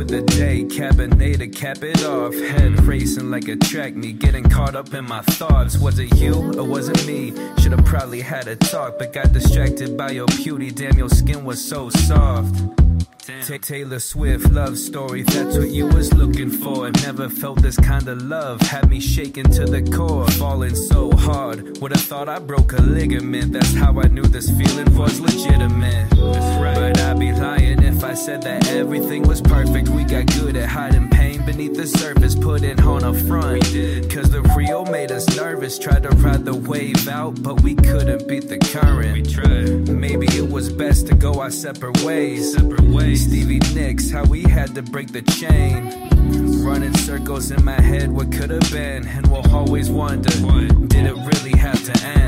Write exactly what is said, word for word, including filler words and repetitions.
with the day, Cabernet to cap it off. Head racing like a track meet, getting caught up in my thoughts. Was it you or was it me? Should've probably had a talk, but got distracted by your beauty. Damn, your skin was so soft. T- Taylor Swift love story, that's what you was looking for. Never felt this kind of love, had me shaking to the core. Falling so hard, would've thought I broke a ligament. That's how I knew this feeling was legitimate. Right. But I'd be lying if I said that everything was perfect. We got good at hiding pain beneath the surface, putting on a front. Cause the real made us nervous, tried to ride the wave out, but we couldn't beat the current. We tried. Maybe it was best to go our separate ways. Separate ways. Stevie Nicks, how we had to break the chain. Running circles in my head, what could have been, and we'll always wonder, did it really have to end?